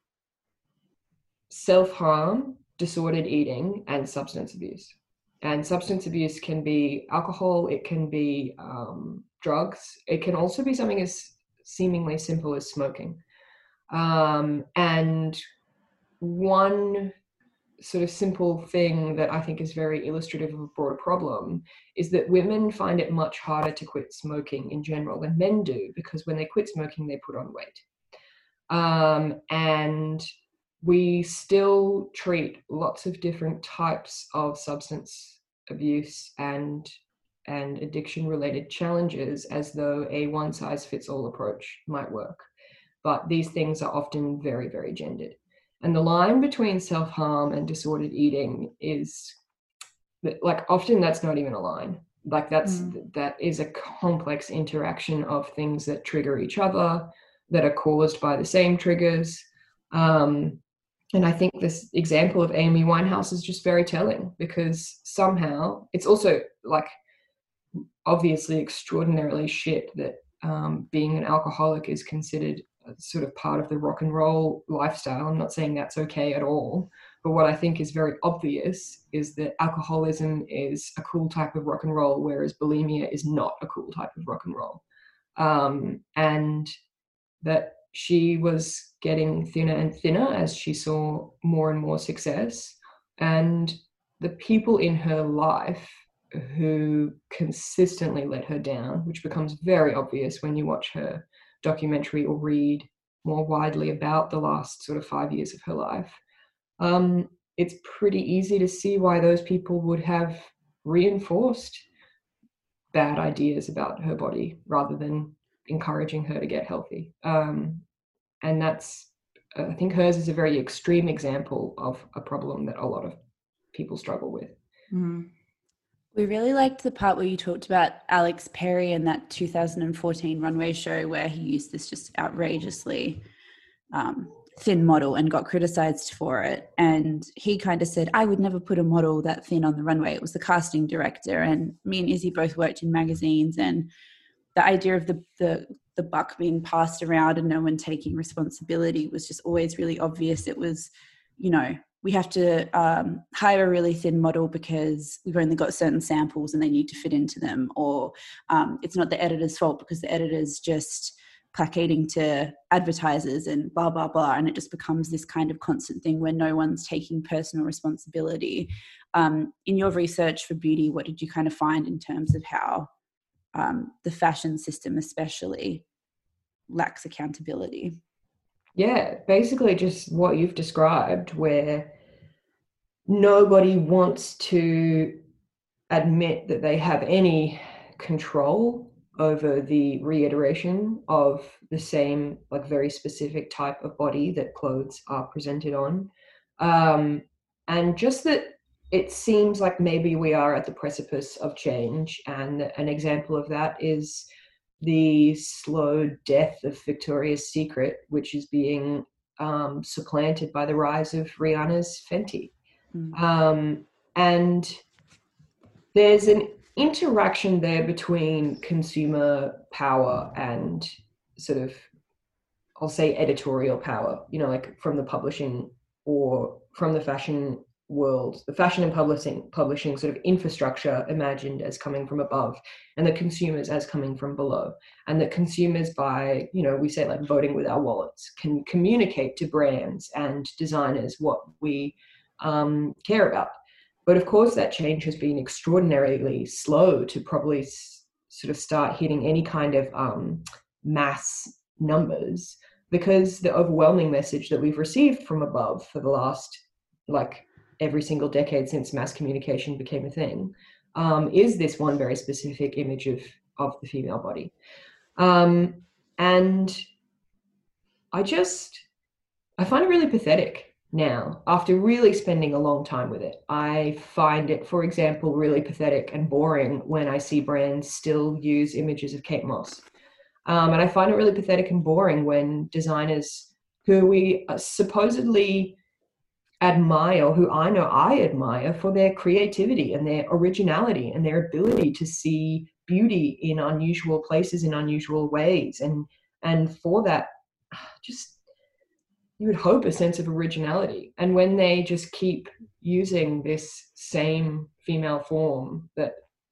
self-harm, disordered eating, and substance abuse. And substance abuse can be alcohol, it can be um, drugs, it can also be something as seemingly simple as smoking. Um, and one sort of simple thing that I think is very illustrative of a broader problem is that women find it much harder to quit smoking in general than men do, because when they quit smoking, they put on weight. Um, and we still treat lots of different types of substance abuse and and addiction related challenges as though a one size fits all approach might work. But these things are often very, very gendered. And the line between self-harm and disordered eating is like, often that's not even a line. Like that's, mm. that is a complex interaction of things that trigger each other, that are caused by the same triggers. Um, and I think this example of Amy Winehouse is just very telling, because somehow it's also like obviously extraordinarily shit that um, being an alcoholic is considered sort of part of the rock and roll lifestyle. I'm not saying that's okay at all, but what I think is very obvious is that alcoholism is a cool type of rock and roll, whereas bulimia is not a cool type of rock and roll. Um, and that she was getting thinner and thinner as she saw more and more success. And the people in her life who consistently let her down, which becomes very obvious when you watch her documentary or read more widely about the last sort of five years of her life, um, it's pretty easy to see why those people would have reinforced bad ideas about her body rather than encouraging her to get healthy. Um, and that's, I think hers is a very extreme example of a problem that a lot of people struggle with. Mm. We really liked the part where you talked about Alex Perry and that two thousand fourteen runway show where he used this just outrageously um, thin model and got criticized for it. And he kind of said, I would never put a model that thin on the runway. It was the casting director. And me and Izzy both worked in magazines, and the idea of the, the, the buck being passed around and no one taking responsibility was just always really obvious. It was, you know, we have to um, hire a really thin model because we've only got certain samples and they need to fit into them. Or um, it's not the editor's fault because the editor's just placating to advertisers and blah, blah, blah. And it just becomes this kind of constant thing where no one's taking personal responsibility. Um, in your research for beauty, what did you kind of find in terms of how um, the fashion system especially lacks accountability? Yeah, basically just what you've described, where nobody wants to admit that they have any control over the reiteration of the same, like, very specific type of body that clothes are presented on. Um, and just that it seems like maybe we are at the precipice of change, and an example of that is the slow death of Victoria's Secret, which is being um, supplanted by the rise of Rihanna's Fenty. Mm. Um, and there's an interaction there between consumer power and sort of, I'll say, editorial power, you know, like from the publishing or from the fashion world, the fashion and publishing publishing sort of infrastructure imagined as coming from above, and the consumers as coming from below. And that consumers, by, you know, we say like voting with our wallets, can communicate to brands and designers what we um, care about. But of course, that change has been extraordinarily slow to probably s- sort of start hitting any kind of um, mass numbers, because the overwhelming message that we've received from above for the last, like, every single decade since mass communication became a thing, um, is this one very specific image of, of the female body. Um, and I just, I find it really pathetic now, after really spending a long time with it. I find it, for example, really pathetic and boring when I see brands still use images of Kate Moss. Um, and I find it really pathetic and boring when designers who we supposedly admire, who I know I admire for their creativity and their originality and their ability to see beauty in unusual places, in unusual ways. And, and for that, just, you would hope, a sense of originality. And when they just keep using this same female form that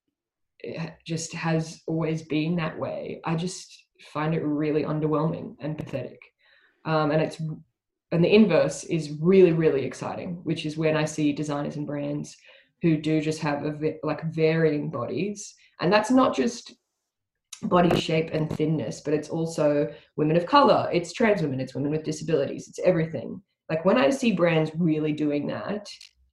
just has always been that way, I just find it really underwhelming and pathetic. Um, and it's And the inverse is really, really exciting, which is when I see designers and brands who do just have a, like varying bodies. And that's not just body shape and thinness, but it's also women of color, it's trans women, it's women with disabilities, it's everything. Like when I see brands really doing that,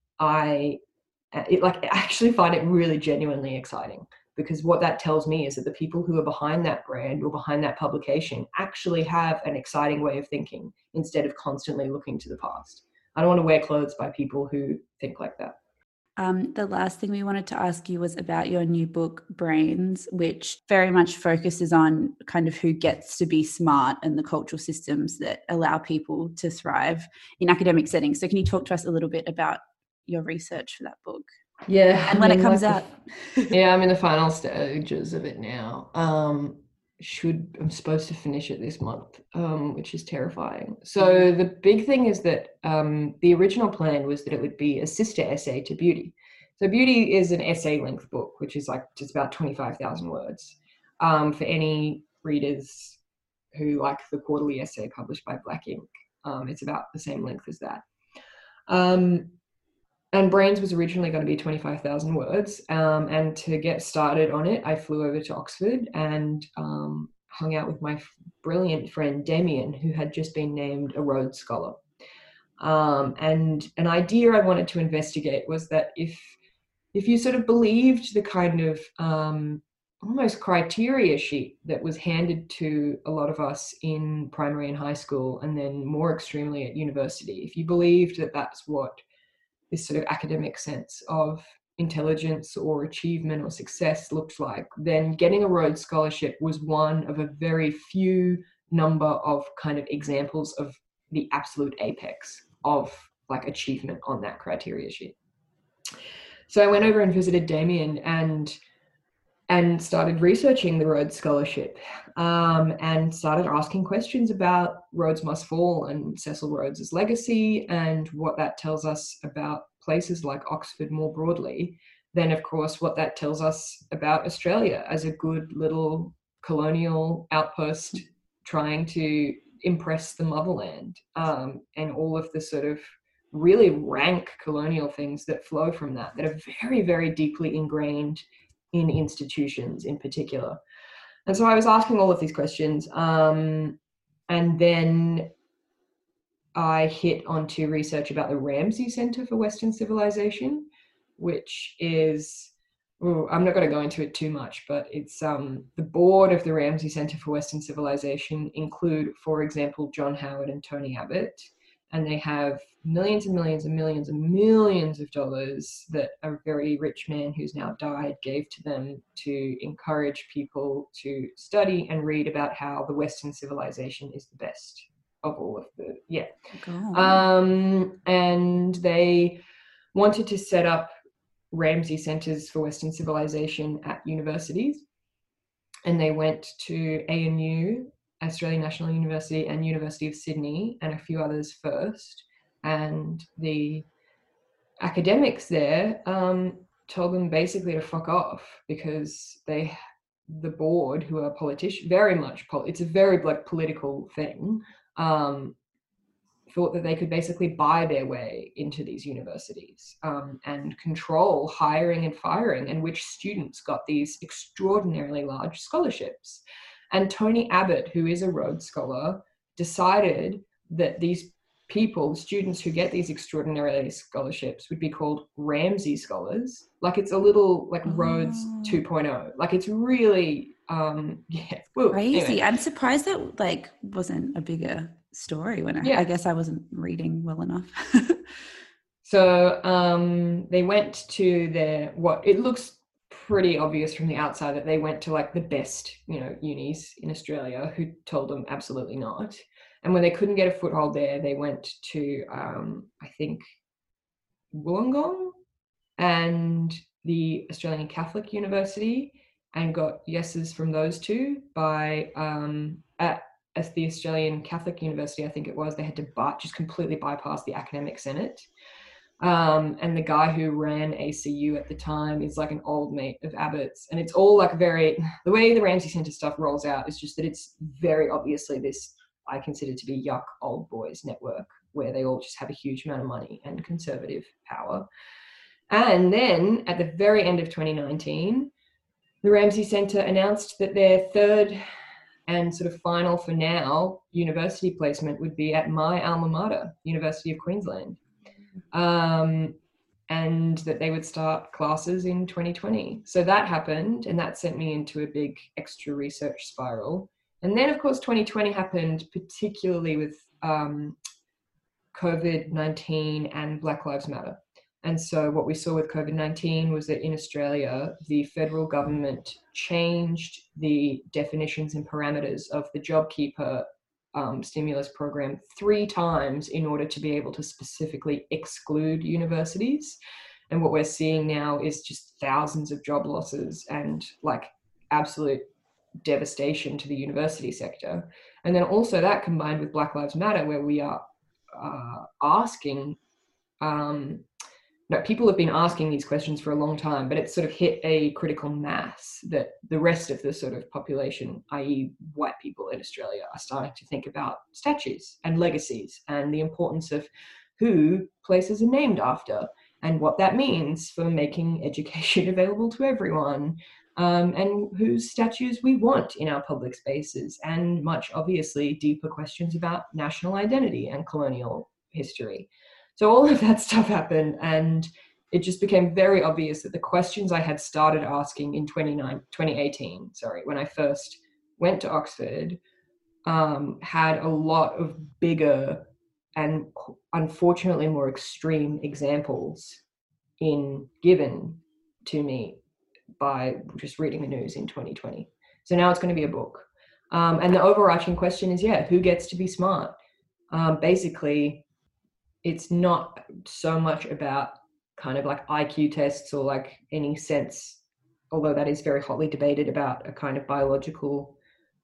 I it, like I actually find it really genuinely exciting, because what that tells me is that the people who are behind that brand or behind that publication actually have an exciting way of thinking, instead of constantly looking to the past. I don't want to wear clothes by people who think like that. Um, the last thing we wanted to ask you was about your new book, Brains, which very much focuses on kind of who gets to be smart and the cultural systems that allow people to thrive in academic settings. So can you talk to us a little bit about your research for that book? Yeah. And when I mean, it comes like out. the, yeah, I'm in the final stages of it now. Um, should I'm supposed to finish it this month, um, which is terrifying. So the big thing is that um, the original plan was that it would be a sister essay to Beauty. So Beauty is an essay length book, which is like just about twenty-five thousand words. Um, for any readers who like the quarterly essay published by Black Ink, um, it's about the same length as that. Um, And Brains was originally going to be twenty-five thousand words. Um, and to get started on it, I flew over to Oxford and um, hung out with my f- brilliant friend Damien, who had just been named a Rhodes Scholar. Um, and an idea I wanted to investigate was that if if you sort of believed the kind of um, almost criteria sheet that was handed to a lot of us in primary and high school, and then more extremely at university, if you believed that that's what this sort of academic sense of intelligence or achievement or success looked like, then getting a Rhodes Scholarship was one of a very few number of kind of examples of the absolute apex of like achievement on that criteria sheet. So I went over and visited Damien and and started researching the Rhodes Scholarship, um, and started asking questions about Rhodes Must Fall and Cecil Rhodes's legacy and what that tells us about places like Oxford more broadly. Then, of course, what that tells us about Australia as a good little colonial outpost trying to impress the motherland, um, and all of the sort of really rank colonial things that flow from that, that are very, very deeply ingrained in institutions in particular. And so I was asking all of these questions, um, and then I hit onto research about the Ramsay Center for Western Civilization, which is, ooh, I'm not going to go into it too much, but it's um, the board of the Ramsay Center for Western Civilization include, for example, John Howard and Tony Abbott. and they have millions and millions and millions and millions of dollars that a very rich man who's now died gave to them to encourage people to study and read about how the Western civilization is the best of all of the, yeah. Oh. Um, and they wanted to set up Ramsay Centers for Western Civilization at universities. And they went to A N U, Australian National University, and University of Sydney, and a few others first. And the academics there um, told them basically to fuck off, because they, the board, who are politicians, very much, pol- it's a very like political thing, um, thought that they could basically buy their way into these universities um, and control hiring and firing, and which students got these extraordinarily large scholarships. And Tony Abbott, who is a Rhodes Scholar, decided that these people, students who get these extraordinary scholarships, would be called Ramsay Scholars. Like, it's a little like Rhodes Oh. two point oh. Like, it's really, um, yeah. Woo. Crazy. Anyway. I'm surprised that like wasn't a bigger story when I, Yeah. I guess I wasn't reading well enough. So um, they went to their, what it looks pretty obvious from the outside, that they went to like the best, you know, unis in Australia, who told them absolutely not. And when they couldn't get a foothold there, they went to, um, I think, Wollongong and the Australian Catholic University, and got yeses from those two. By um, at, at the Australian Catholic University, I think it was, they had to by, just completely bypass the academic senate. Um, and the guy who ran A C U at the time is like an old mate of Abbott's. And it's all like very, the way the Ramsay Centre stuff rolls out is just that it's very obviously this, I consider to be yuck old boys network, where they all just have a huge amount of money and conservative power. And then at the very end of twenty nineteen, the Ramsay Centre announced that their third and sort of final for now university placement would be at my alma mater, University of Queensland. Um, and that they would start classes in twenty twenty. So that happened, and that sent me into a big extra research spiral. And then, of course, twenty twenty happened, particularly with um, COVID nineteen and Black Lives Matter. And so what we saw with COVID nineteen was that in Australia, the federal government changed the definitions and parameters of the JobKeeper um, stimulus program three times in order to be able to specifically exclude universities. And what we're seeing now is just thousands of job losses and like absolute devastation to the university sector. And then also that combined with Black Lives Matter, where we are uh, asking, um, no, people have been asking these questions for a long time, but it's sort of hit a critical mass that the rest of the sort of population, that is white people in Australia, are starting to think about statues and legacies and the importance of who places are named after and what that means for making education available to everyone, um, and whose statues we want in our public spaces, and much obviously deeper questions about national identity and colonial history. So all of that stuff happened, and it just became very obvious that the questions I had started asking in twenty eighteen, sorry, when I first went to Oxford, um, had a lot of bigger and unfortunately more extreme examples in given to me by just reading the news in twenty twenty. So now it's going to be a book. Um, and the overarching question is, yeah, who gets to be smart? Um, basically, it's not so much about kind of like I Q tests or like any sense, although that is very hotly debated, about a kind of biological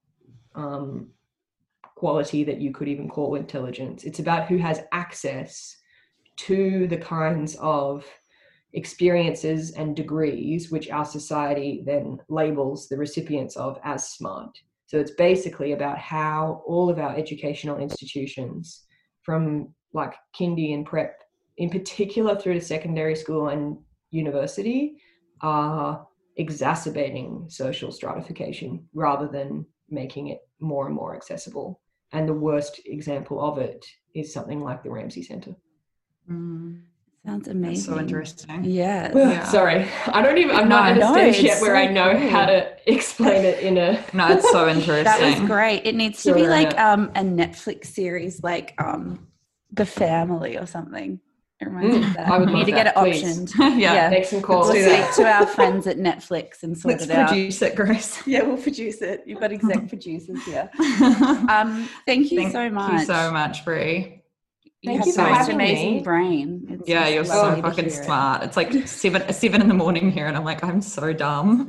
um, quality that you could even call intelligence. It's about who has access to the kinds of experiences and degrees which our society then labels the recipients of as smart. So it's basically about how all of our educational institutions, from like kindy and prep, in particular through to secondary school and university, are exacerbating social stratification rather than making it more and more accessible. And the worst example of it is something like the Ramsay Centre. Mm, sounds amazing. That's so interesting. Yeah. Well, Yeah. Sorry, I don't even, I'm No, not at a no, stage it's yet where so I know cool. how to explain it in a... No, it's so interesting. That was great. It needs to be Sure. like um, a Netflix series, like um, The Family or something. It reminds me Mm, of that. I would We need love to get it that, please. optioned. Yeah. Make some calls. We'll Do speak that. to our friends at Netflix and sort Let's it out. produce it, Grace. Yeah, we'll produce it. You've got exec producers here. Um, thank you Thank so much. you so much, Brie. You Thank have you the for most having amazing me. brain. It's Yeah, just you're so lovely to fucking hear it. smart. It's like seven seven in the morning here, and I'm like, I'm so dumb.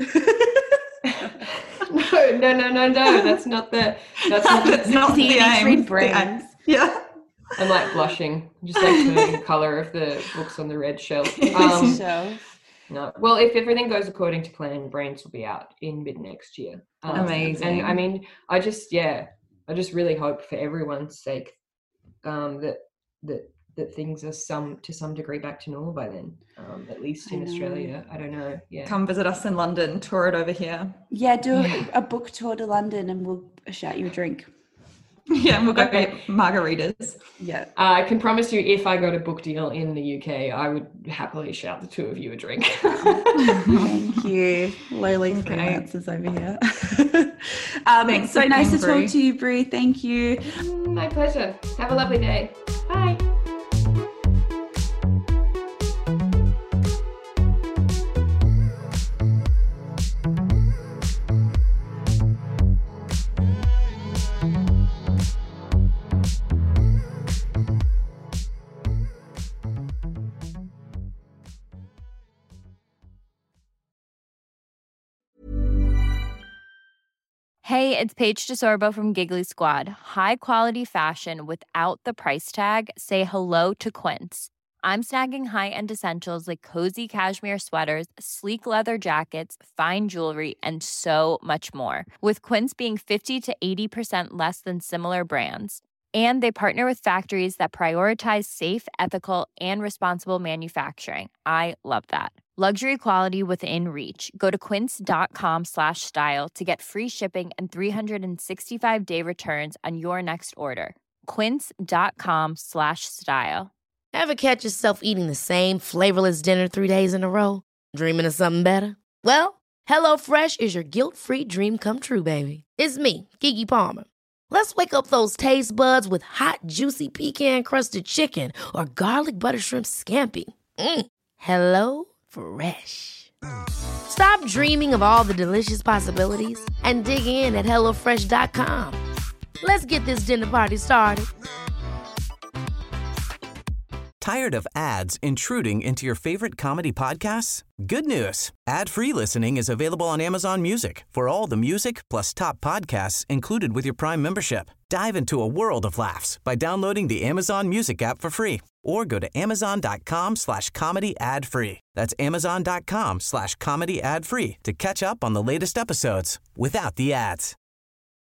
No, no, no, no, no. That's not the. That's not the. That's not the Teenage aim. Read It's the brains. aim. Yeah. I'm like blushing, just like turning the color of the books on the red shelf. Um, Shelf. no, well, if everything goes according to plan, Brains will be out in mid next year. Um, Amazing. And I mean, I just, yeah, I just really hope for everyone's sake um, that that that things are some to some degree back to normal by then. Um, at least in I know. Australia, I don't know. Yeah. Come visit us in London, tour it over here. Yeah, do a, a book tour to London and we'll shout you a drink. Yeah, and we'll go Okay. get margaritas. Yeah. Uh, I can promise you, if I got a book deal in the U K, I would happily shout the two of you a drink. Thank you. Lowly Okay. freelancers over here. um, Thanks so for nice to being Brie. talk to you, Brie. Thank you. My pleasure. Have a lovely day. Bye. Hey, it's Paige DeSorbo from Giggly Squad. High quality fashion without the price tag. Say hello to Quince. I'm snagging high-end essentials like cozy cashmere sweaters, sleek leather jackets, fine jewelry, and so much more. With Quince being fifty to eighty percent less than similar brands. And they partner with factories that prioritize safe, ethical, and responsible manufacturing. I love that. Luxury quality within reach. Go to quince.com slash style to get free shipping and three sixty-five day returns on your next order. Quince.com slash style. Ever catch yourself eating the same flavorless dinner three days in a row? Dreaming of something better? Well, HelloFresh is your guilt-free dream come true, baby. It's me, Keke Palmer. Let's wake up those taste buds with hot, juicy pecan-crusted chicken or garlic butter shrimp scampi. Mm. Hello Fresh. Stop dreaming of all the delicious possibilities and dig in at hello fresh dot com. Let's get this dinner party started. Tired of ads intruding into your favorite comedy podcasts? Good news. Ad-free listening is available on Amazon Music for all the music plus top podcasts included with your Prime membership. Dive into a world of laughs by downloading the Amazon Music app for free or go to amazon.com slash comedy ad free. That's amazon.com slash comedy ad free to catch up on the latest episodes without the ads.